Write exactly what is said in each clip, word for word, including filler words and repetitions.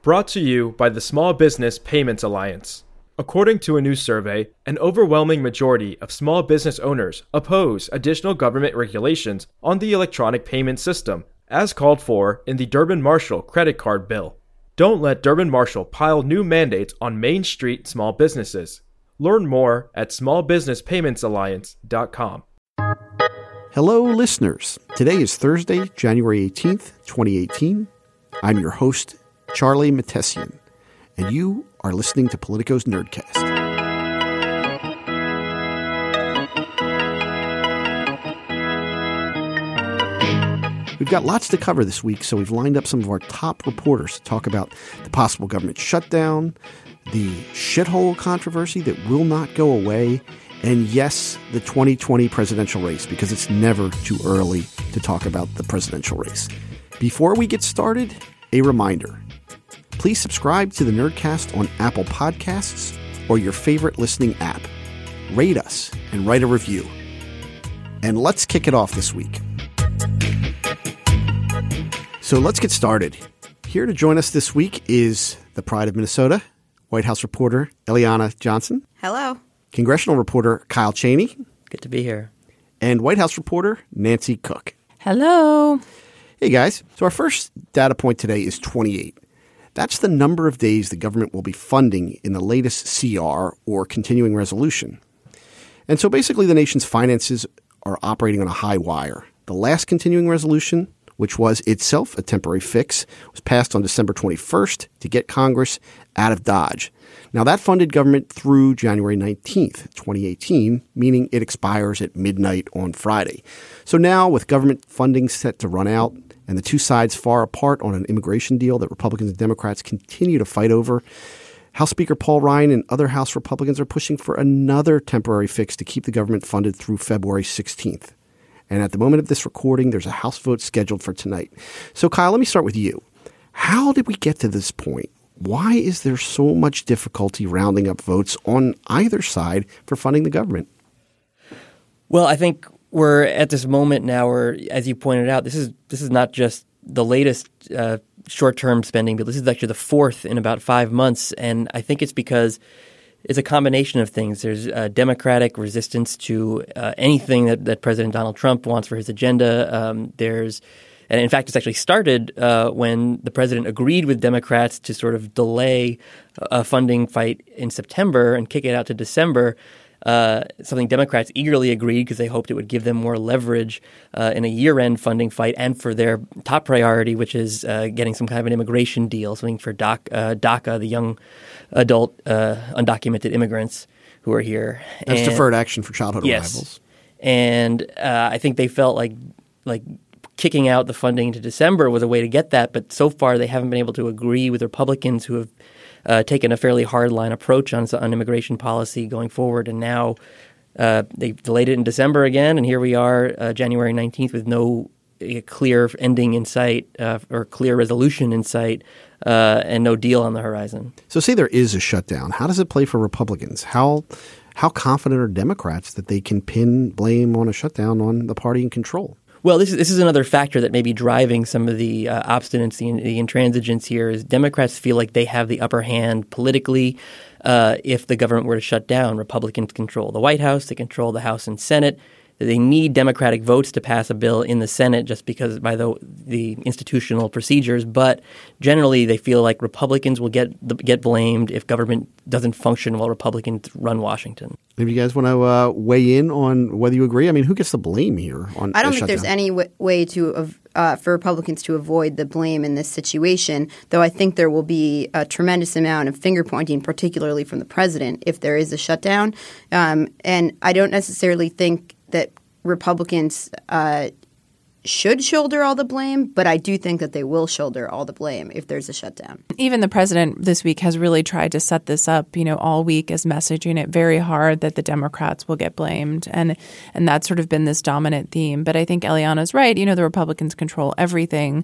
brought to you by the Small Business Payments Alliance. According to a new survey, an overwhelming majority of small business owners oppose additional government regulations on the electronic payment system, as called for in the Durbin-Marshall credit card bill. Don't let Durbin-Marshall pile new mandates on Main Street small businesses. Learn more at small business payments alliance dot com. Hello, listeners. Today is Thursday, January eighteenth, twenty eighteen. I'm your host, Charlie Mattesian, and you are listening to Politico's Nerdcast. We've got lots to cover this week, so we've lined up some of our top reporters to talk about the possible government shutdown, the shithole controversy that will not go away, and yes, the twenty twenty presidential race, because it's never too early to talk about the presidential race. Before we get started, a reminder. Please subscribe to the Nerdcast on Apple Podcasts or your favorite listening app. Rate us and write a review. And let's kick it off this week. So let's get started. Here to join us this week is the pride of Minnesota, White House reporter Eliana Johnson. Hello. Congressional reporter Kyle Cheney. Good to be here. And White House reporter Nancy Cook. Hello. Hey, guys. So our first data point today is twenty-eight. That's the number of days the government will be funding in the latest C R, or continuing resolution. And so basically the nation's finances are operating on a high wire. The last continuing resolution, which was itself a temporary fix, was passed on December twenty-first to get Congress out of Dodge. Now, that funded government through January nineteenth, twenty eighteen, meaning it expires at midnight on Friday. So now, with government funding set to run out and the two sides far apart on an immigration deal that Republicans and Democrats continue to fight over, House Speaker Paul Ryan and other House Republicans are pushing for another temporary fix to keep the government funded through February sixteenth. And at the moment of this recording, there's a House vote scheduled for tonight. So, Kyle, let me start with you. How did we get to this point? Why is there so much difficulty rounding up votes on either side for funding the government? Well, I think we're at this moment now where, as you pointed out, this is this is not just the latest uh, short-term spending bill. This is actually the fourth in about five months. And I think it's because it's a combination of things. There's uh, Democratic resistance to uh, anything that, that President Donald Trump wants for his agenda. Um, there's And in fact, it's actually started uh, when the president agreed with Democrats to sort of delay a funding fight in September and kick it out to December, uh, something Democrats eagerly agreed because they hoped it would give them more leverage uh, in a year-end funding fight and for their top priority, which is uh, getting some kind of an immigration deal, something for DAC, uh, DACA, the young adult uh, undocumented immigrants who are here. That's and, deferred action for childhood yes. arrivals. And uh, I think they felt like like kicking out the funding to December was a way to get that, but so far they haven't been able to agree with Republicans who have uh, taken a fairly hardline approach on, on immigration policy going forward. And now uh, they delayed it in December again, and here we are uh, January nineteenth with no uh, clear ending in sight uh, or clear resolution in sight uh, and no deal on the horizon. So say there is a shutdown. How does it play for Republicans? How how confident are Democrats that they can pin blame on a shutdown on the party in control? Well, this is this is another factor that may be driving some of the uh, obstinacy and the intransigence here is Democrats feel like they have the upper hand politically uh, if the government were to shut down. Republicans control the White House. They control the House and Senate. They need Democratic votes to pass a bill in the Senate just because by the the institutional procedures. But generally, they feel like Republicans will get get blamed if government doesn't function while Republicans run Washington. Maybe you guys want to uh, weigh in on whether you agree? I mean, who gets the blame here? On I don't the think there's shutdown? any w- way to uh, for Republicans to avoid the blame in this situation, though I think there will be a tremendous amount of finger-pointing, particularly from the president, if there is a shutdown. Um, and I don't necessarily think that Republicans uh, should shoulder all the blame, but I do think that they will shoulder all the blame if there's a shutdown. Even the president this week has really tried to set this up, you know, all week as messaging it very hard that the Democrats will get blamed. And and that's sort of been this dominant theme. But I think Eliana's right. You know, the Republicans control everything.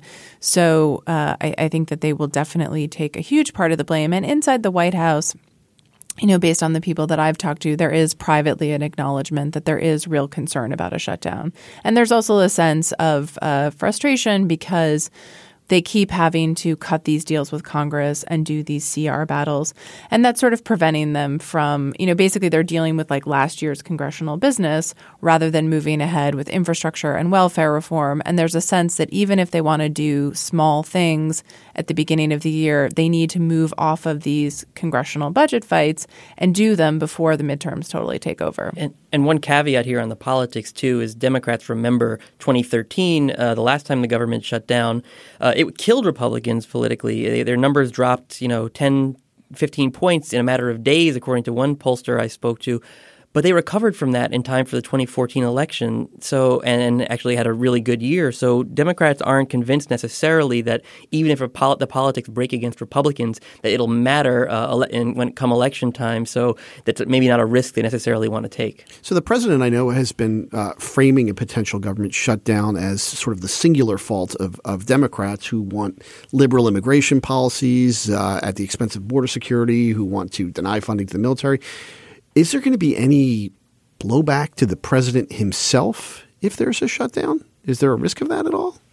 So uh, I, I think that they will definitely take a huge part of the blame. And inside the White House, you know, based on the people that I've talked to, there is privately an acknowledgement that there is real concern about a shutdown. And there's also a sense of uh, frustration because they keep having to cut these deals with Congress and do these C R battles. And that's sort of preventing them from, you know, basically they're dealing with like last year's congressional business rather than moving ahead with infrastructure and welfare reform. And there's a sense that even if they want to do small things at the beginning of the year, they need to move off of these congressional budget fights and do them before the midterms totally take over. And, and one caveat here on the politics, too, is Democrats remember twenty thirteen, uh, the last time the government shut down. Uh, it killed Republicans politically. Their numbers dropped, you know, ten, fifteen points in a matter of days, according to one pollster I spoke to. But they recovered from that in time for the twenty fourteen election. So and actually had a really good year. So Democrats aren't convinced necessarily that even if a pol- the politics break against Republicans, that it'll matter uh, ele- in, when it come election time. So that's maybe not a risk they necessarily want to take. So the president, I know, has been uh, framing a potential government shutdown as sort of the singular fault of, of Democrats who want liberal immigration policies uh, at the expense of border security, who want to deny funding to the military. Is there going to be any blowback to the president himself if there's a shutdown? Is there a risk of that at all?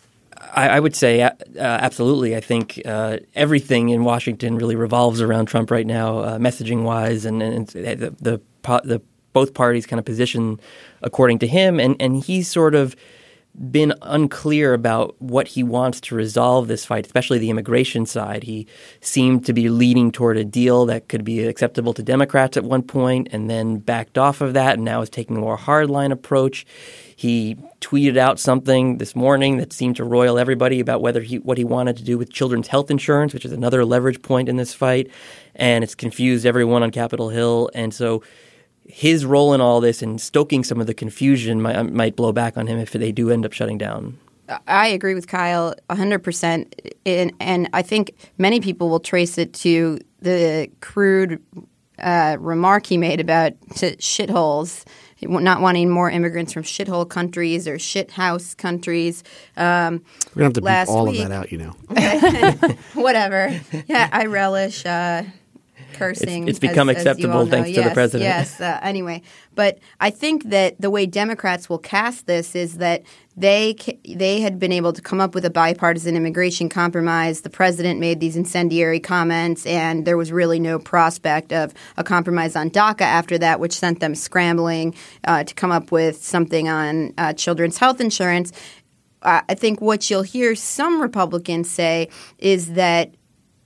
I, I would say uh, absolutely. I think uh, everything in Washington really revolves around Trump right now, uh, messaging-wise, and, and the, the, the both parties kind of position according to him. And, and he's sort of been unclear about what he wants to resolve this fight, especially the immigration side. He seemed to be leaning toward a deal that could be acceptable to Democrats at one point and then backed off of that and now is taking a more hardline approach. He tweeted out something this morning that seemed to roil everybody about whether he what he wanted to do with children's health insurance, which is another leverage point in this fight, and it's confused everyone on Capitol Hill. And so his role in all this and stoking some of the confusion might, might blow back on him if they do end up shutting down. I agree with Kyle one hundred percent. And, and I think many people will trace it to the crude uh, remark he made about shitholes, not wanting more immigrants from shithole countries or shithouse countries. Um, We're going to have to beep all week, of that out, you know. Whatever. Yeah, I relish uh, cursing. It's, it's become as, acceptable as thanks yes, to the president. Yes. Uh, anyway, but I think that the way Democrats will cast this is that they they had been able to come up with a bipartisan immigration compromise. The president made these incendiary comments, and there was really no prospect of a compromise on DACA after that, which sent them scrambling uh, to come up with something on uh, children's health insurance. Uh, I think what you'll hear some Republicans say is that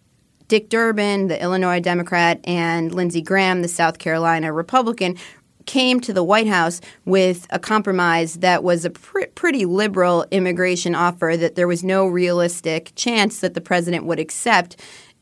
Dick Durbin, the Illinois Democrat, and Lindsey Graham, the South Carolina Republican, came to the White House with a compromise that was a pr- pretty liberal immigration offer that there was no realistic chance that the president would accept.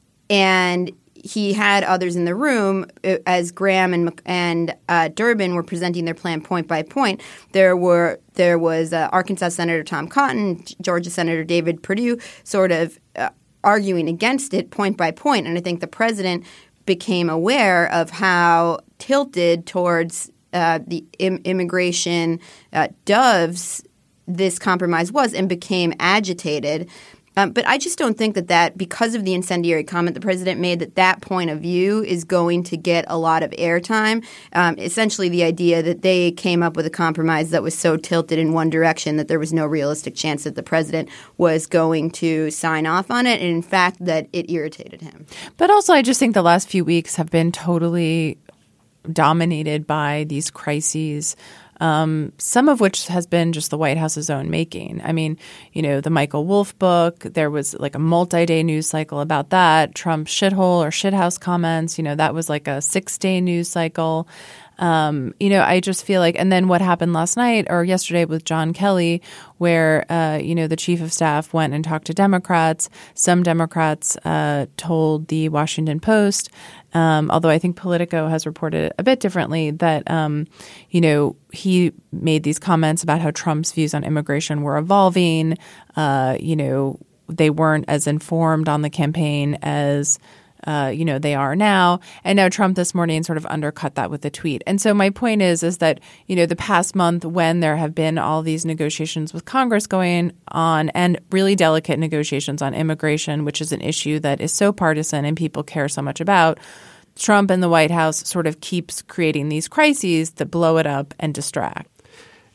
And he had others in the room as Graham and and uh, Durbin were presenting their plan point by point. There were there was uh, Arkansas Senator Tom Cotton, Georgia Senator David Perdue, sort of uh, arguing against it point by point. And I think the president became aware of how tilted towards uh, the im- immigration uh, doves this compromise was and became agitated. Um, but I just don't think that that, because of the incendiary comment the president made, that that point of view is going to get a lot of airtime. Um, essentially the idea that they came up with a compromise that was so tilted in one direction that there was no realistic chance that the president was going to sign off on it, and in fact that it irritated him. But also I just think the last few weeks have been totally dominated by these crises, Um, some of which has been just the White House's own making. I mean, you know, the Michael Wolff book, there was like a multi-day news cycle about that. Trump's shithole or shithouse comments, you know, that was like a six-day news cycle. Um, you know, I just feel like – and then what happened last night or yesterday with John Kelly where, uh, you know, the chief of staff went and talked to Democrats. Some Democrats uh, told the Washington Post, um, although I think Politico has reported a bit differently, that, um, you know, he made these comments about how Trump's views on immigration were evolving. Uh, you know, they weren't as informed on the campaign as – Uh, you know, they are now. And now Trump this morning sort of undercut that with a tweet. And so my point is, is that, you know, the past month when there have been all these negotiations with Congress going on and really delicate negotiations on immigration, which is an issue that is so partisan and people care so much about, Trump and the White House sort of keeps creating these crises that blow it up and distract.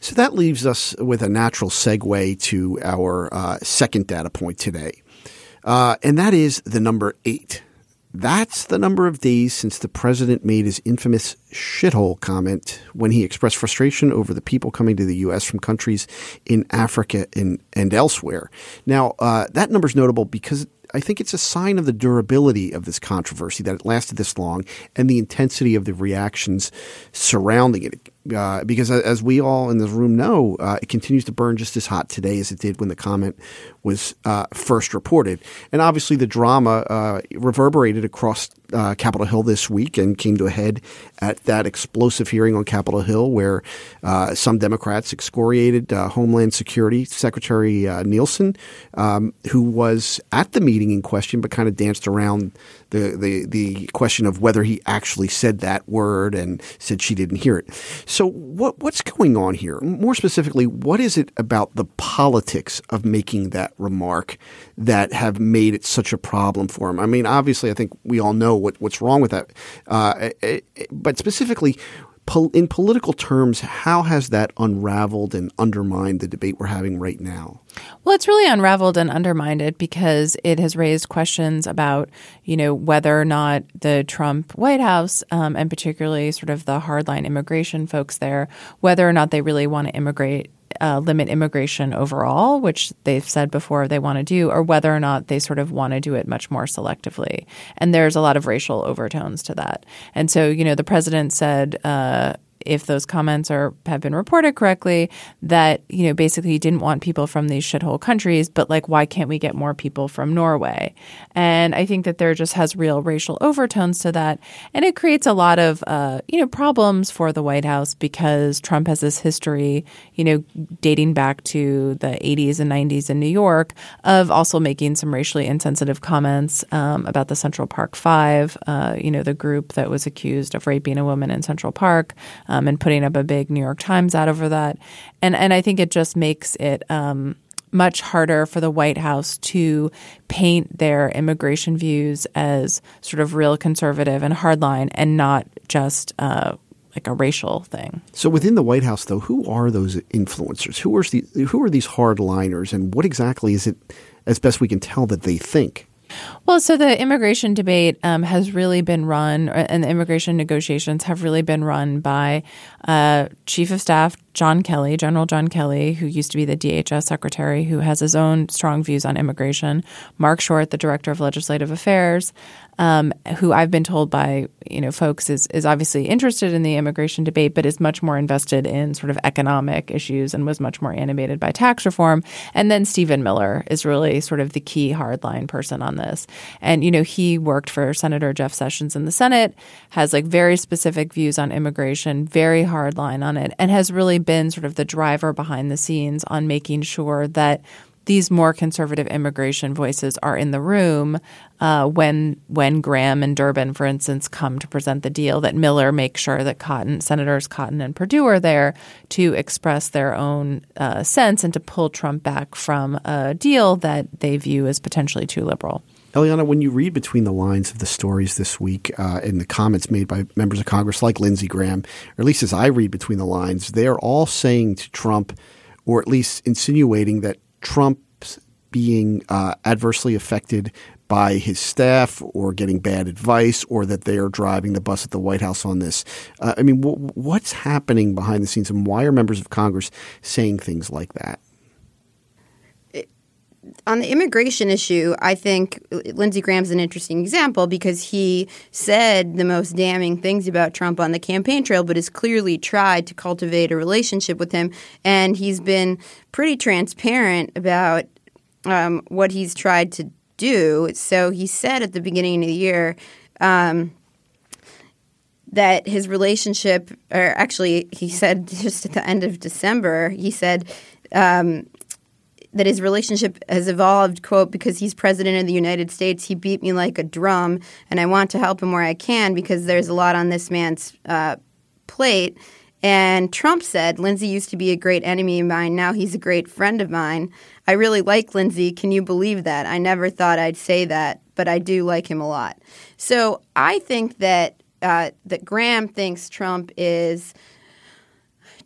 So that leaves us with a natural segue to our uh, second data point today, uh, and that is the number eight. That's the number of days since the president made his infamous shithole comment when he expressed frustration over the people coming to the U S from countries in Africa and, and elsewhere. Now, uh, that number is notable because I think it's a sign of the durability of this controversy that it lasted this long and the intensity of the reactions surrounding it. Uh, because as we all in this room know, uh, it continues to burn just as hot today as it did when the comment was uh, first reported. And obviously the drama uh, reverberated across uh, Capitol Hill this week and came to a head at that explosive hearing on Capitol Hill where uh, some Democrats excoriated uh, Homeland Security Secretary uh, Nielsen, um, who was at the meeting in question but kind of danced around the, the, the question of whether he actually said that word and said she didn't hear it. So what what's going on here? More specifically, what is it about the politics of making that remark that have made it such a problem for him? I mean, obviously, I think we all know what, what's wrong with that. Uh, but specifically, pol- in political terms, how has that unraveled and undermined the debate we're having right now? Well, it's really unraveled and undermined it because it has raised questions about, you know, whether or not the Trump White House, um, and particularly sort of the hardline immigration folks there, whether or not they really want to immigrate, uh, limit immigration overall, which they've said before they want to do, or whether or not they sort of want to do it much more selectively. And there's a lot of racial overtones to that. And so, you know, the president said, uh, if those comments are have been reported correctly, that, you know, basically he didn't want people from these shithole countries, but like, why can't we get more people from Norway? And I think that there just has real racial overtones to that. And it creates a lot of, uh, you know, problems for the White House because Trump has this history, you know, dating back to the eighties and nineties in New York of also making some racially insensitive comments um, about the Central Park Five, uh, you know, the group that was accused of raping a woman in Central Park. Um, and putting up a big New York Times ad over that. And and I think it just makes it um, much harder for the White House to paint their immigration views as sort of real conservative and hardline and not just uh, like a racial thing. So within the White House, though, who are those influencers? Who are, the, who are these hardliners, and what exactly is it, as best we can tell, that they think? Well, so the immigration debate um, has really been run, and the immigration negotiations have really been run by uh, Chief of Staff John Kelly, General John Kelly, who used to be the D H S secretary, who has his own strong views on immigration, Mark Short, the director of legislative affairs, um, who I've been told by, you know, folks is, is obviously interested in the immigration debate, but is much more invested in sort of economic issues and was much more animated by tax reform. And then Stephen Miller is really sort of the key hardline person on this. And, you know, he worked for Senator Jeff Sessions in the Senate, has like very specific views on immigration, very hardline on it, and has really been sort of the driver behind the scenes on making sure that these more conservative immigration voices are in the room uh, when when Graham and Durbin, for instance, come to present the deal, that Miller makes sure that Cotton, Senators Cotton and Perdue are there to express their own uh, sense and to pull Trump back from a deal that they view as potentially too liberal. Eliana, when you read between the lines of the stories this week uh, and the comments made by members of Congress like Lindsey Graham, or at least as I read between the lines, they're all saying to Trump, or at least insinuating that Trump's being uh, adversely affected by his staff or getting bad advice, or that they are driving the bus at the White House on this. Uh, I mean, w- what's happening behind the scenes, and why are members of Congress saying things like that? On the immigration issue, I think Lindsey Graham's an interesting example because he said the most damning things about Trump on the campaign trail, but has clearly tried to cultivate a relationship with him. And he's been pretty transparent about um, what he's tried to do. So he said at the beginning of the year um, that his relationship – or actually he said just at the end of December, he said um, – that his relationship has evolved, quote, because he's president of the United States. He beat me like a drum, and I want to help him where I can because there's a lot on this man's uh, plate. And Trump said, Lindsey used to be a great enemy of mine. Now he's a great friend of mine. I really like Lindsey. Can you believe that? I never thought I'd say that, but I do like him a lot. So I think that uh, that Graham thinks Trump is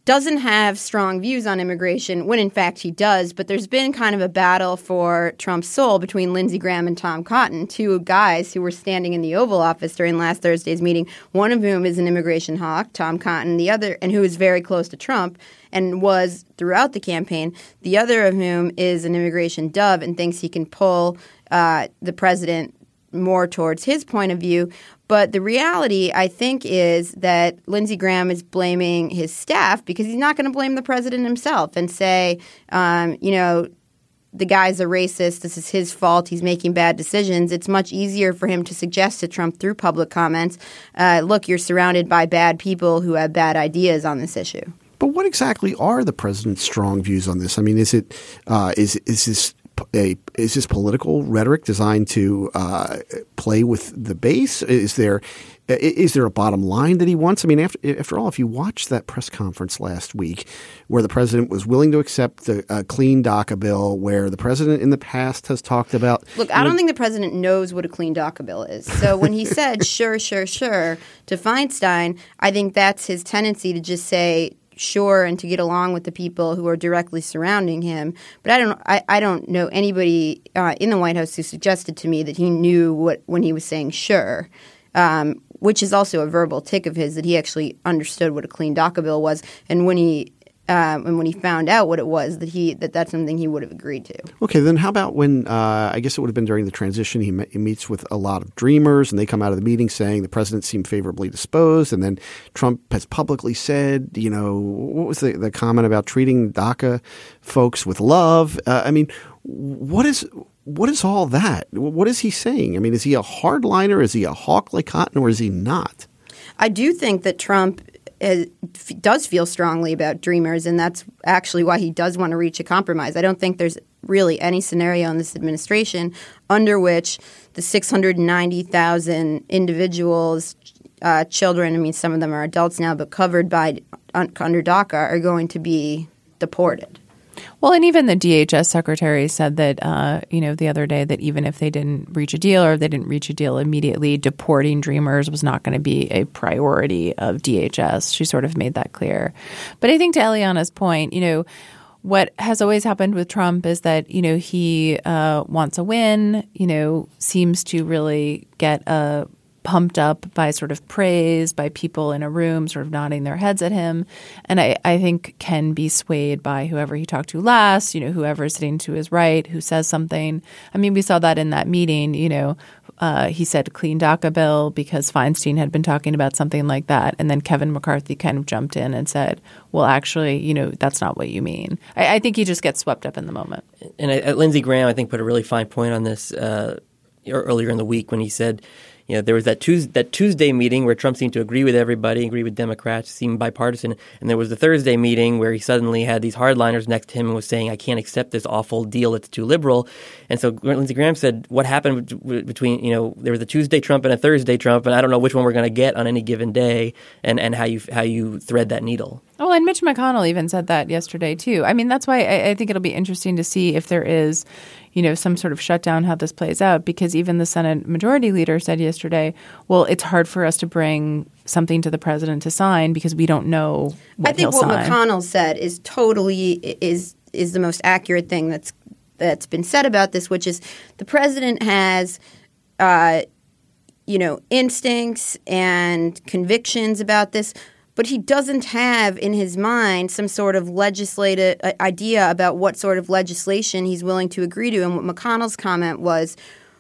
doesn't have strong views on immigration when in fact he does, but there's been kind of a battle for Trump's soul between Lindsey Graham and Tom Cotton, two guys who were standing in the Oval Office during last Thursday's meeting, one of whom is an immigration hawk, Tom Cotton, the other, and who is very close to Trump and was throughout the campaign, the other of whom is an immigration dove and thinks he can pull uh, the president more towards his point of view. But the reality, I think, is that Lindsey Graham is blaming his staff because he's not going to blame the president himself and say, um, you know, the guy's a racist. This is his fault. He's making bad decisions. It's much easier for him to suggest to Trump through public comments, uh, look, you're surrounded by bad people who have bad ideas on this issue. But what exactly are the president's strong views on this? I mean, is it uh, is is this A, is this political rhetoric designed to uh, play with the base? Is there is there a bottom line that he wants? I mean, after, after all, if you watched that press conference last week where the president was willing to accept the uh, clean DACA bill, where the president in the past has talked about – Look, I don't know, think the president knows what a clean DACA bill is. So when he said sure, sure, sure to Feinstein, I think that's his tendency to just say – sure, and to get along with the people who are directly surrounding him. But I don't I, I don't know anybody uh, in the White House who suggested to me that he knew what when he was saying sure, um, which is also a verbal tick of his, that he actually understood what a clean DACA bill was. And when he um, and when he found out what it was, that he that that's something he would have agreed to. Okay, then how about when uh, I guess it would have been during the transition, he, me- he meets with a lot of dreamers and they come out of the meeting saying the president seemed favorably disposed, and then Trump has publicly said, you know, what was the, the comment about treating DACA folks with love? Uh, I mean, what is what is all that? What is he saying? I mean, is he a hardliner? Is he a hawk like Cotton, or is he not? I do think that Trump Is, does feel strongly about dreamers, and that's actually why he does want to reach a compromise. I don't think there's really any scenario in this administration under which the six hundred ninety thousand individuals, uh, children, I mean, some of them are adults now, but covered by under DACA are going to be deported. Well, and even the D H S secretary said that, uh, you know, the other day that even if they didn't reach a deal or if they didn't reach a deal immediately, deporting dreamers was not going to be a priority of D H S. She sort of made that clear. But I think to Eliana's point, you know, what has always happened with Trump is that, you know, he uh, wants a win, you know, seems to really get a pumped up by sort of praise, by people in a room sort of nodding their heads at him. And I, I think can be swayed by whoever he talked to last, you know, whoever is sitting to his right, who says something. I mean, we saw that in that meeting, you know, uh, he said clean DACA bill because Feinstein had been talking about something like that. And then Kevin McCarthy kind of jumped in and said, well, actually, you know, that's not what you mean. I, I think he just gets swept up in the moment. And I, Lindsey Graham, I think, put a really fine point on this uh, earlier in the week when he said, you know, there was that Tuesday, that Tuesday meeting where Trump seemed to agree with everybody, agree with Democrats, seemed bipartisan. And there was the Thursday meeting where he suddenly had these hardliners next to him and was saying, I can't accept this awful deal. It's too liberal. And so Lindsey Graham said, what happened between, you know, there was a Tuesday Trump and a Thursday Trump, and I don't know which one we're going to get on any given day, and, and how you how you thread that needle. Well, and Mitch McConnell even said that yesterday, too. I mean, that's why I, I think it'll be interesting to see if there is, you know, some sort of shutdown, how this plays out, because even the Senate Majority Leader said yesterday, well, it's hard for us to bring something to the president to sign because we don't know what I think he'll what sign. McConnell said is totally is is the most accurate thing that's that's been said about this, which is the president has uh, you know, instincts and convictions about this, but he doesn't have in his mind some sort of legislative uh, idea about what sort of legislation he's willing to agree to. And what McConnell's comment was,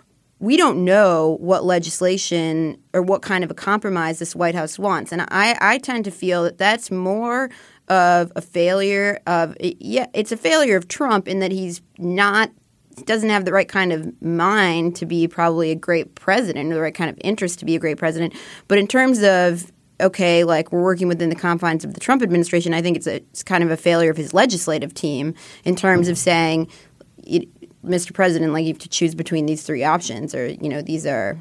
we don't know what legislation or what kind of a compromise this White House wants. And I, I tend to feel that that's more of a failure of – yeah, it's a failure of Trump in that he's not – doesn't have the right kind of mind to be probably a great president or the right kind of interest to be a great president. But in terms of – okay, like we're working within the confines of the Trump administration, I think it's, a, it's kind of a failure of his legislative team in terms of saying, Mister President, like you have to choose between these three options, or, you know, these are,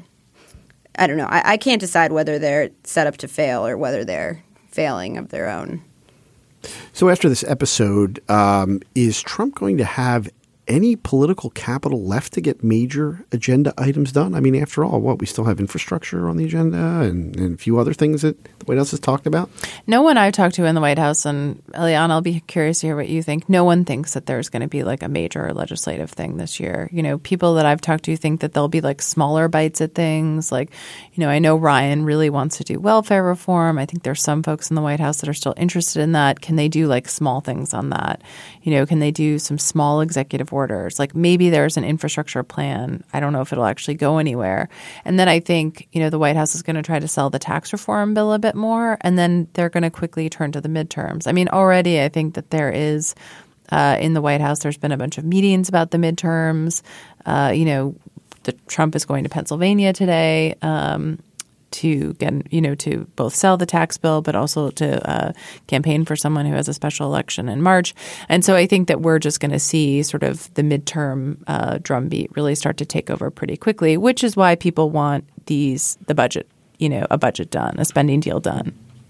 I don't know. I, I can't decide whether they're set up to fail or whether they're failing of their own. So after this episode, um, is Trump going to have any political capital left to get major agenda items done? I mean, after all, what, we still have infrastructure on the agenda and, and a few other things that the White House has talked about? No one I've talked to in the White House, and Eliana, I'll be curious to hear what you think. No one thinks that there's going to be like a major legislative thing this year. You know, people that I've talked to think that there'll be like smaller bites at things. Like, you know, I know Ryan really wants to do welfare reform. I think there's some folks in the White House that are still interested in that. Can they do like small things on that? You know, can they do some small executive orders? Like maybe there's an infrastructure plan. I don't know if it'll actually go anywhere. And then I think, you know, the White House is going to try to sell the tax reform bill a bit more, and then they're going to quickly turn to the midterms. I mean, already I think that there is uh, in the White House, there's been a bunch of meetings about the midterms. Uh, you know, the, Trump is going to Pennsylvania today. Um, to get, you know, to both sell the tax bill, but also to uh, campaign for someone who has a special election in March. And so I think that we're just going to see sort of the midterm uh, drumbeat really start to take over pretty quickly, which is why people want these, the budget, you know, a budget done, a spending deal done.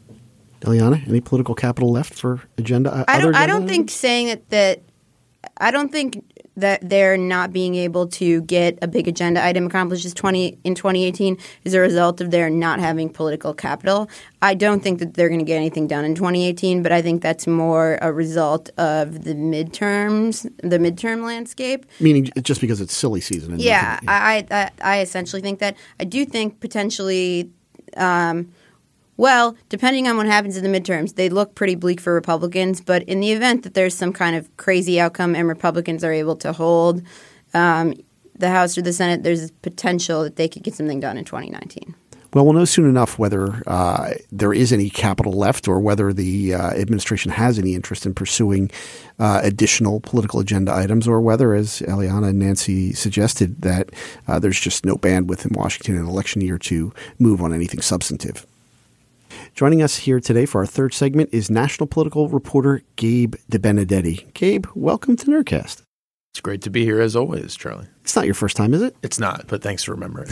Eliana, any political capital left for agenda? I don't, agenda I don't items? think saying that, that – I don't think – that they're not being able to get a big agenda item accomplished twenty in twenty eighteen is a result of their not having political capital. I don't think that they're going to get anything done in twenty eighteen, but I think that's more a result of the midterms, the midterm landscape. Meaning just because it's silly season. And yeah, nothing, yeah. I, I I essentially think that. I do think potentially um, – well, depending on what happens in the midterms, they look pretty bleak for Republicans. But in the event that there's some kind of crazy outcome and Republicans are able to hold um, the House or the Senate, there's potential that they could get something done in twenty nineteen. Well, we'll know soon enough whether uh, there is any capital left or whether the uh, administration has any interest in pursuing uh, additional political agenda items, or whether, as Eliana and Nancy suggested, that uh, there's just no bandwidth in Washington in an election year to move on anything substantive. Joining us here today for our third segment is national political reporter Gabe DeBenedetti. Gabe, welcome to Nerdcast. It's great to be here as always, Charlie. It's not your first time, is it? It's not, but thanks for remembering.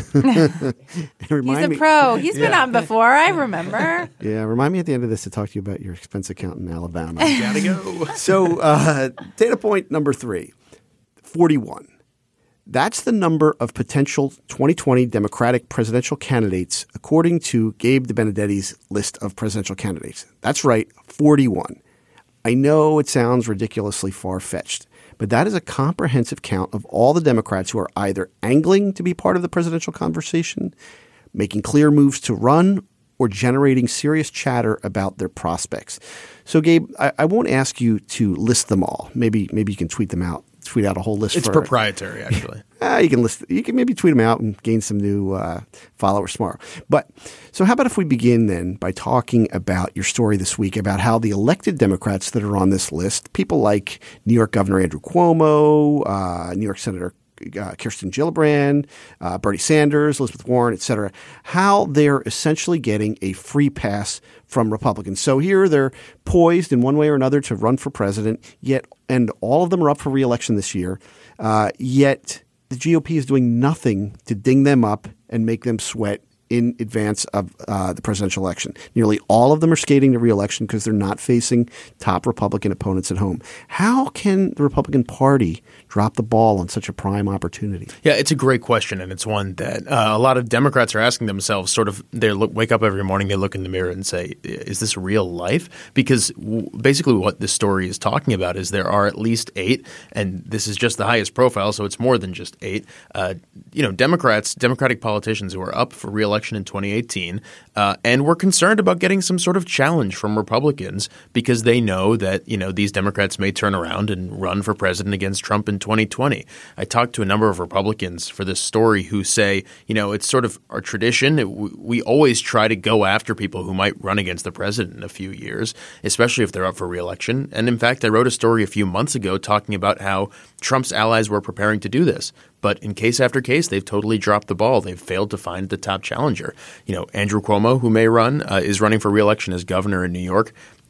He's a me, pro. He's been yeah. on before. I remember. Yeah, remind me at the end of this to talk to you about your expense account in Alabama. Gotta go. So uh, data point number three, forty-one. That's the number of potential twenty twenty Democratic presidential candidates according to Gabe DeBenedetti's list of presidential candidates. That's right, forty-one. I know it sounds ridiculously far-fetched, but that is a comprehensive count of all the Democrats who are either angling to be part of the presidential conversation, making clear moves to run, or generating serious chatter about their prospects. So, Gabe, I, I won't ask you to list them all. Maybe maybe you can tweet them out. Tweet out a whole list. It's for, proprietary, actually. uh, you can list. You can maybe tweet them out and gain some new uh, followers tomorrow. But so, how about if we begin then by talking about your story this week about how the elected Democrats that are on this list, people like New York Governor Andrew Cuomo, uh, New York Senator Uh, Kirsten Gillibrand, uh, Bernie Sanders, Elizabeth Warren, et cetera, how they're essentially getting a free pass from Republicans. So here they're poised in one way or another to run for president, yet, and all of them are up for re-election this year, uh, yet the G O P is doing nothing to ding them up and make them sweat in advance of uh, the presidential election. Nearly all of them are skating to re-election because they're not facing top Republican opponents at home. How can the Republican Party drop the ball on such a prime opportunity? Yeah, it's a great question, and it's one that uh, a lot of Democrats are asking themselves. Sort of, they wake up every morning, they look in the mirror and say, is this real life? Because w- basically what this story is talking about is there are at least eight, and this is just the highest profile, so it's more than just eight, uh, you know, Democrats, Democratic politicians who are up for re-election in twenty eighteen, uh, and we're concerned about getting some sort of challenge from Republicans because they know that, you know, these Democrats may turn around and run for president against Trump in twenty twenty. I talked to a number of Republicans for this story who say, you know, it's sort of our tradition. It, we always try to go after people who might run against the president in a few years, especially if they're up for re-election. And in fact, I wrote a story a few months ago talking about how Trump's allies were preparing to do this. But in case after case, they've totally dropped the ball. They've failed to find the top challenger. You know, Andrew Cuomo, who may run, uh, is running for re-election as governor in New York.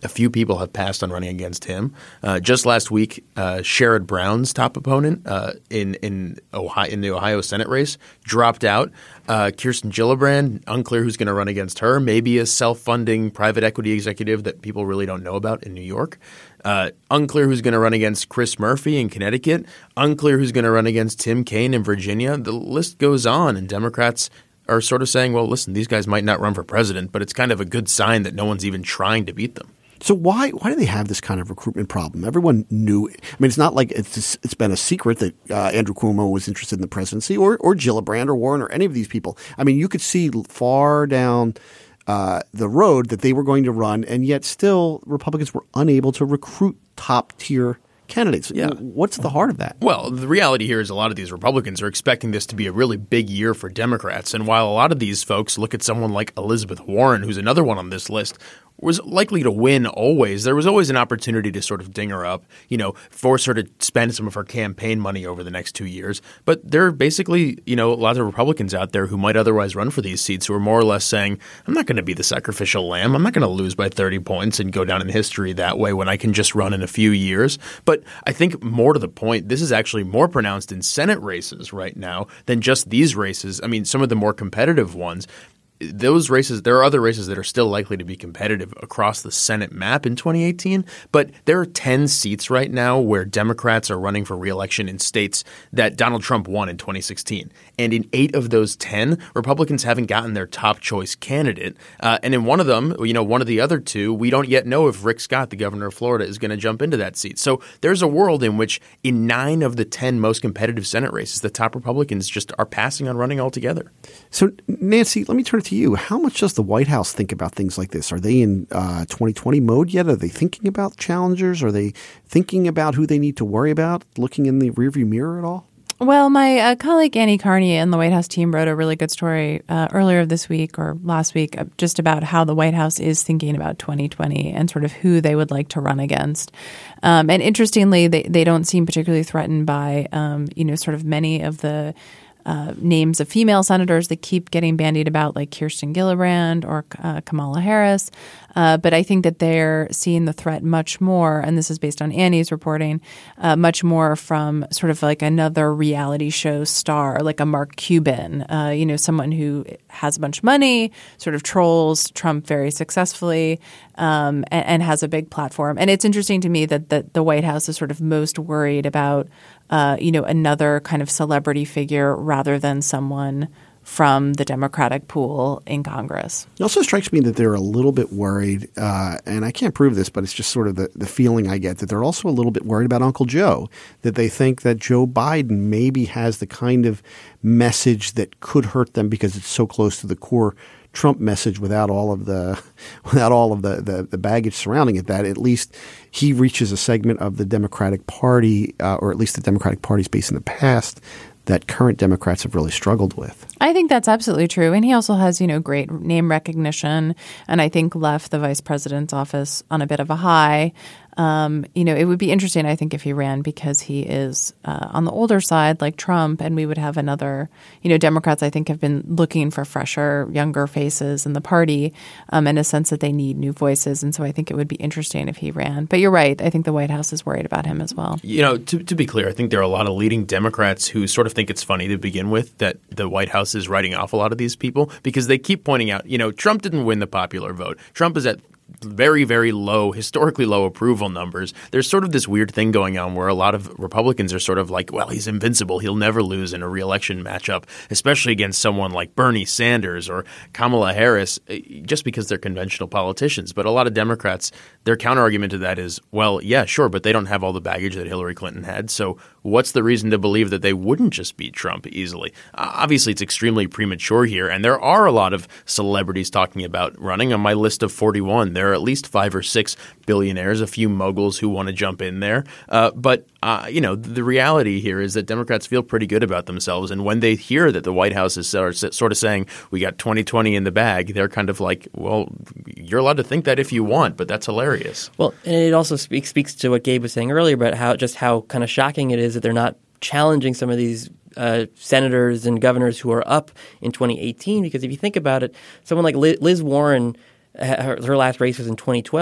a few people have passed on running against him. Uh, just last week, uh, Sherrod Brown's top opponent uh, in in Ohio in the Ohio Senate race dropped out. Uh, Kirsten Gillibrand, unclear who's going to run against her. Maybe a self-funding private equity executive that people really don't know about in New York. Uh, unclear who's going to run against Chris Murphy in Connecticut. Unclear who's going to run against Tim Kaine in Virginia. The list goes on, and Democrats are sort of saying, well, listen, these guys might not run for president, but it's kind of a good sign that no one's even trying to beat them. So why why do they have this kind of recruitment problem? Everyone knew. I mean, it's not like it's it's been a secret that uh, Andrew Cuomo was interested in the presidency, or or Gillibrand or Warren or any of these people. I mean, you could see far down uh, the road that they were going to run, and yet still Republicans were unable to recruit top tier candidates. Yeah. What's the heart of that? Well, the reality here is a lot of these Republicans are expecting this to be a really big year for Democrats. And while a lot of these folks look at someone like Elizabeth Warren, who's another one on this list, was likely to win always, there was always an opportunity to sort of ding her up, you know, force her to spend some of her campaign money over the next two years. But there are basically, you know, a lot of Republicans out there who might otherwise run for these seats who are more or less saying, I'm not going to be the sacrificial lamb. I'm not going to lose by thirty points and go down in history that way when I can just run in a few years. But I think more to the point, this is actually more pronounced in Senate races right now than just these races. I mean, some of the more competitive ones. Those races, there are other races that are still likely to be competitive across the Senate map in twenty eighteen, but there are ten seats right now where Democrats are running for re-election in states that Donald Trump won in twenty sixteen. And in eight of those ten, Republicans haven't gotten their top choice candidate. Uh, and in one of them, you know, one of the other two, we don't yet know if Rick Scott, the governor of Florida, is going to jump into that seat. So there's a world in which in nine of the ten most competitive Senate races, the top Republicans just are passing on running altogether. So, Nancy, let me turn it to you. How much does the White House think about things like this? Are they in uh, twenty twenty mode yet? Are they thinking about challengers? Are they thinking about who they need to worry about, looking in the rearview mirror at all? Well, my uh, colleague Annie Carney and the White House team wrote a really good story uh, earlier this week or last week uh, just about how the White House is thinking about twenty twenty and sort of who they would like to run against. Um, and interestingly, they, they don't seem particularly threatened by, um, you know, sort of many of the Uh, names of female senators that keep getting bandied about, like Kirsten Gillibrand or uh, Kamala Harris. Uh, but I think that they're seeing the threat much more, and this is based on Annie's reporting, uh, much more from sort of like another reality show star, like a Mark Cuban, uh, you know, someone who has a bunch of money, sort of trolls Trump very successfully, um, and, and has a big platform. And it's interesting to me that, that the White House is sort of most worried about Uh, you know, another kind of celebrity figure rather than someone from the Democratic pool in Congress. It also strikes me that they're a little bit worried, uh, and I can't prove this, but it's just sort of the, the feeling I get, that they're also a little bit worried about Uncle Joe, that they think that Joe Biden maybe has the kind of message that could hurt them because it's so close to the core Trump message without all of the without all of the, the, the baggage surrounding it, that at least he reaches a segment of the Democratic Party, uh, or at least the Democratic Party's base in the past, that current Democrats have really struggled with. I think that's absolutely true. And he also has, you know, great name recognition, and I think left the vice president's office on a bit of a high. Um, you know, it would be interesting, I think, if he ran because he is uh, on the older side like Trump, and we would have another, you know, Democrats, I think, have been looking for fresher, younger faces in the party um, in a sense that they need new voices. And so I think it would be interesting if he ran. But you're right. I think the White House is worried about him as well. You know, to, to be clear, I think there are a lot of leading Democrats who sort of think it's funny to begin with that the White House is writing off a lot of these people because they keep pointing out, you know, Trump didn't win the popular vote. Trump is at very, very low, historically low approval numbers. There's sort of this weird thing going on where a lot of Republicans are sort of like, well, he's invincible. He'll never lose in a re-election matchup, especially against someone like Bernie Sanders or Kamala Harris, just because they're conventional politicians. But a lot of Democrats, their counterargument to that is, well, yeah, sure, but they don't have all the baggage that Hillary Clinton had. So what's the reason to believe that they wouldn't just beat Trump easily? Uh, obviously, it's extremely premature here. And there are a lot of celebrities talking about running. On my list of forty-one, there are at least five or six billionaires, a few moguls who want to jump in there. Uh, but, uh, you know, the reality here is that Democrats feel pretty good about themselves. And when they hear that the White House is sort of saying, we got twenty twenty in the bag, they're kind of like, well, you're allowed to think that if you want, but that's hilarious. Well, and it also speaks, speaks to what Gabe was saying earlier about how just how kind of shocking it is that they're not challenging some of these uh, senators and governors who are up in twenty eighteen. Because if you think about it, someone like Liz Warren, her, her last race was in twenty twelve,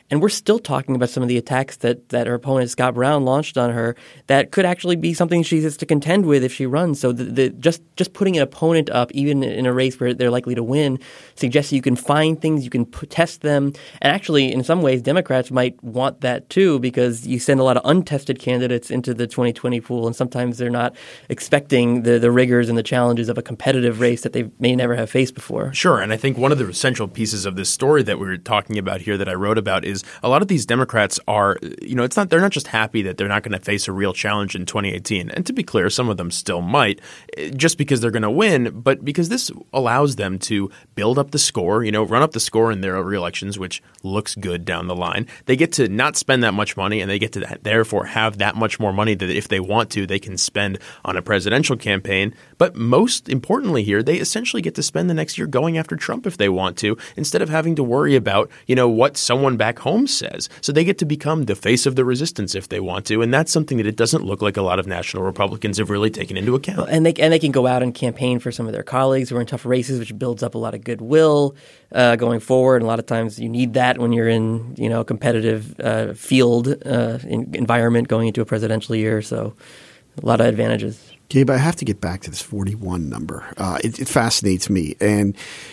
And we're still talking about some of the attacks that, that her opponent, Scott Brown, launched on her that could actually be something she has to contend with if she runs. So the, the, just, just putting an opponent up, even in a race where they're likely to win, suggests that you can find things, you can put, test them. And actually, in some ways, Democrats might want that too, because you send a lot of untested candidates into the twenty twenty pool, and sometimes they're not expecting the, the rigors and the challenges of a competitive race that they may never have faced before. Sure. And I think one of the central pieces of this story that we were talking about here that I wrote about is a lot of these Democrats are, you know, it's not, they're not just happy that they're not going to face a real challenge in twenty eighteen. And to be clear, some of them still might, just because they're going to win, but because this allows them to build up the score, you know, run up the score in their re-elections, which looks good down the line. They get to not spend that much money, and they get to therefore have that much more money that if they want to, they can spend on a presidential campaign. But most importantly here, they essentially get to spend the next year going after Trump if they want to, instead of having to worry about, you know, what someone back home says. So they get to become the face of the resistance if they want to. And that's something that it doesn't look like a lot of national Republicans have really taken into account. Well, and they and they can go out and campaign for some of their colleagues who are in tough races, which builds up a lot of goodwill uh, going forward. And a lot of times you need that when you're in, you know, a competitive uh, field uh, in, environment going into a presidential year. So a lot of advantages. Gabe, I have to get back to this forty-one number. Uh, it, it fascinates me. And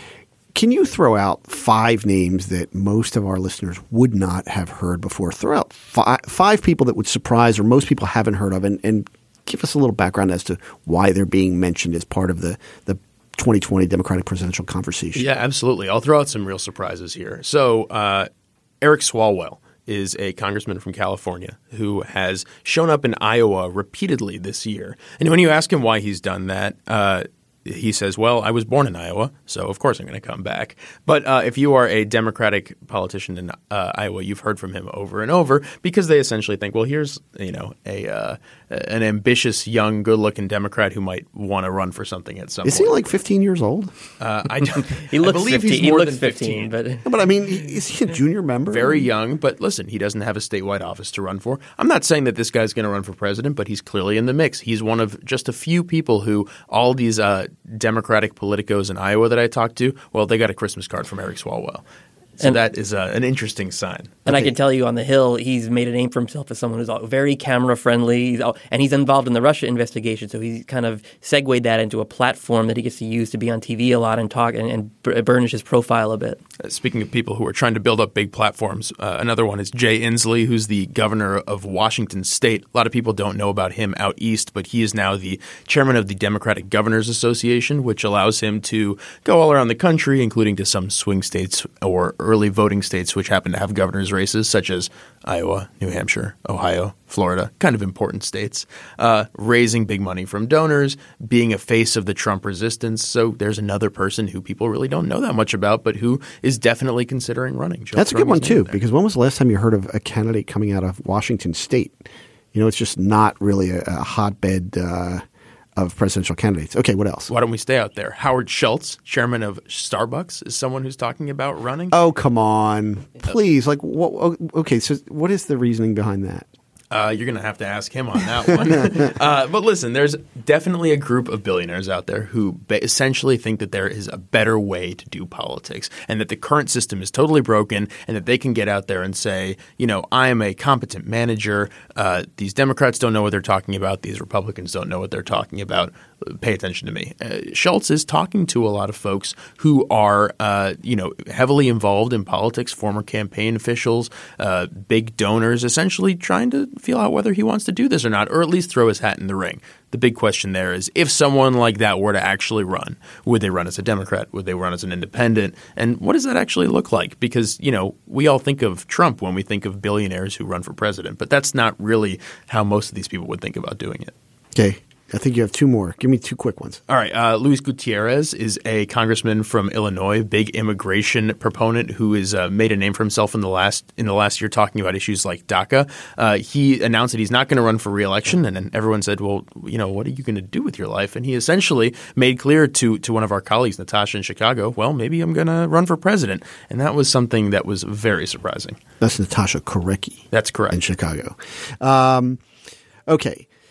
can you throw out five names that most of our listeners would not have heard before? Throw out five, five people that would surprise or most people haven't heard of, and, and give us a little background as to why they're being mentioned as part of the, the twenty twenty Democratic presidential conversation. Yeah, absolutely. I'll throw out some real surprises here. So uh, Eric Swalwell is a congressman from California who has shown up in Iowa repeatedly this year. And when you ask him why he's done that, uh, he says, well, I was born in Iowa, so of course I'm going to come back. But uh, if you are a Democratic politician in uh, Iowa, you've heard from him over and over because they essentially think, well, here's, you know, a uh, an ambitious, young, good-looking Democrat who might want to run for something at some Is point. he like fifteen years old? Uh, I don't. He looks I believe fifteen. he's He more looks than fifteen, fifteen. but No, but I mean, is he a junior member? Very young, but listen, he doesn't have a statewide office to run for. I'm not saying that this guy's going to run for president, but he's clearly in the mix. He's one of just a few people who all these uh, Democratic politicos in Iowa that I talked to, well, they got a Christmas card from Eric Swalwell. So And- that is uh, an interesting sign. And I can tell you on the Hill, he's made a name for himself as someone who's all very camera friendly. He's all, and he's involved in the Russia investigation. So he's kind of segued that into a platform that he gets to use to be on T V a lot and talk and, and burnish his profile a bit. Uh, speaking of people who are trying to build up big platforms, uh, another one is Jay Inslee, who's the governor of Washington State. A lot of people don't know about him out east, but he is now the chairman of the Democratic Governors Association, which allows him to go all around the country, including to some swing states or early voting states which happen to have governors races, such as Iowa, New Hampshire, Ohio, Florida, kind of important states, uh, raising big money from donors, being a face of the Trump resistance. So there's another person who people really don't know that much about, but who is definitely considering running. Joe That's a good one, Throw his name too, there. because when was the last time you heard of a candidate coming out of Washington State? You know, it's just not really a, a hotbed uh, of presidential candidates. Okay, what else? Why don't we stay out there? Howard Schultz, chairman of Starbucks, is someone who's talking about running. Oh, come on. Please. Like, what, okay, so what is the reasoning behind that? Uh, you're going to have to ask him on that one. uh, but listen, there's definitely a group of billionaires out there who ba- essentially think that there is a better way to do politics and that the current system is totally broken and that they can get out there and say, you know, I am a competent manager. Uh, these Democrats don't know what they're talking about. These Republicans don't know what they're talking about. Pay attention to me. Uh, Schultz is talking to a lot of folks who are, uh, you know, heavily involved in politics, former campaign officials, uh, big donors, essentially trying to feel out whether he wants to do this or not, or at least throw his hat in the ring. The big question there is, if someone like that were to actually run, would they run as a Democrat? Would they run as an independent? And what does that actually look like? Because, you know, we all think of Trump when we think of billionaires who run for president, but that's not really how most of these people would think about doing it. Okay. I think you have two more. Give me two quick ones. All right. Uh, Luis Gutierrez is a congressman from Illinois, big immigration proponent who has uh, made a name for himself in the last in the last year talking about issues like DACA. Uh, he announced that he's not going to run for re-election, and then everyone said, well, you know, what are you going to do with your life? And he essentially made clear to, to one of our colleagues, Natasha in Chicago, well, maybe I'm going to run for president. And that was something that was very surprising. That's Natasha Korecki. That's correct. In Chicago. Um, okay.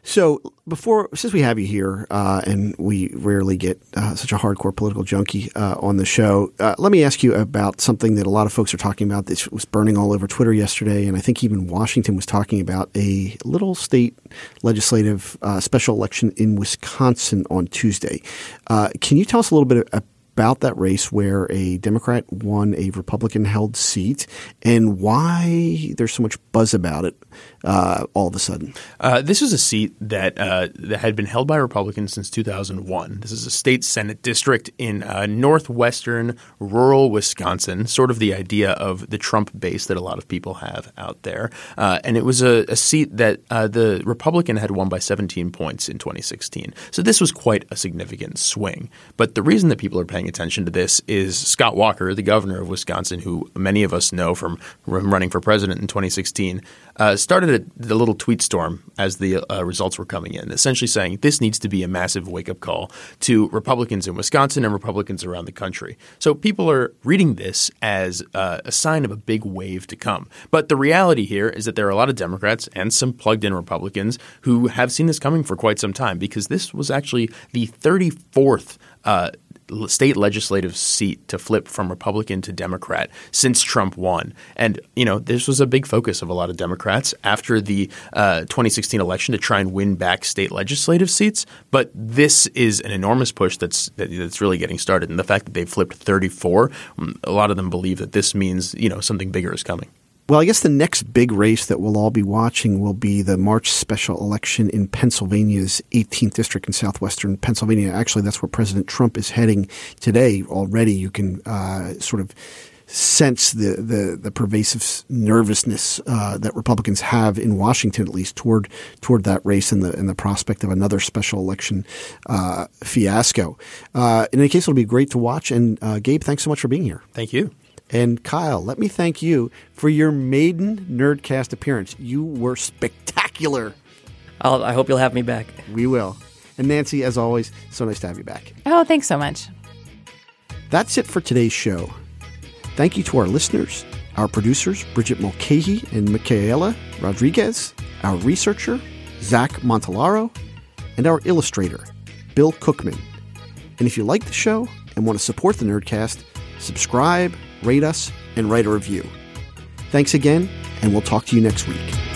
So before, since we have you here, uh, and we rarely get uh, such a hardcore political junkie uh, on the show, uh, let me ask you about something that a lot of folks are talking about. This was burning all over Twitter yesterday, and I think even Washington was talking about a little state legislative uh, special election in Wisconsin on Tuesday. Uh, can you tell us a little bit about about that race where a Democrat won a Republican-held seat and why there's so much buzz about it uh, all of a sudden? Uh, this is a seat that uh, that had been held by Republicans since two thousand one. This is a state Senate district in uh, northwestern rural Wisconsin, sort of the idea of the Trump base that a lot of people have out there. Uh, and it was a, a seat that uh, the Republican had won by seventeen points in twenty sixteen. So this was quite a significant swing. But the reason that people are paying attention to this is Scott Walker, the governor of Wisconsin, who many of us know from running for president in twenty sixteen, uh, started a, a little tweet storm as the uh, results were coming in, essentially saying this needs to be a massive wake-up call to Republicans in Wisconsin and Republicans around the country. So people are reading this as uh, a sign of a big wave to come. But the reality here is that there are a lot of Democrats and some plugged-in Republicans who have seen this coming for quite some time, because this was actually the thirty-fourth uh state legislative seat to flip from Republican to Democrat since Trump won. And, you know, this was a big focus of a lot of Democrats after the uh, twenty sixteen election to try and win back state legislative seats. But this is an enormous push that's that, that's really getting started. And the fact that they've flipped thirty-four, a lot of them believe that this means, you know, something bigger is coming. Well, I guess the next big race that we'll all be watching will be the March special election in Pennsylvania's eighteenth district in southwestern Pennsylvania. Actually, that's where President Trump is heading today. Already you can uh, sort of sense the, the, the pervasive nervousness uh, that Republicans have in Washington, at least, toward toward that race and the, and the prospect of another special election uh, fiasco. Uh, in any case, it'll be great to watch. And uh, Gabe, thanks so much for being here. Thank you. And Kyle, let me thank you for your maiden Nerdcast appearance. You were spectacular. I'll, I hope you'll have me back. We will. And Nancy, as always, so nice to have you back. Oh, thanks so much. That's it for today's show. Thank you to our listeners, our producers, Bridget Mulcahy and Michaela Rodriguez, our researcher, Zach Montellaro, and our illustrator, Bill Cookman. And if you like the show and want to support the Nerdcast, subscribe, rate us, and write a review. Thanks again, and we'll talk to you next week.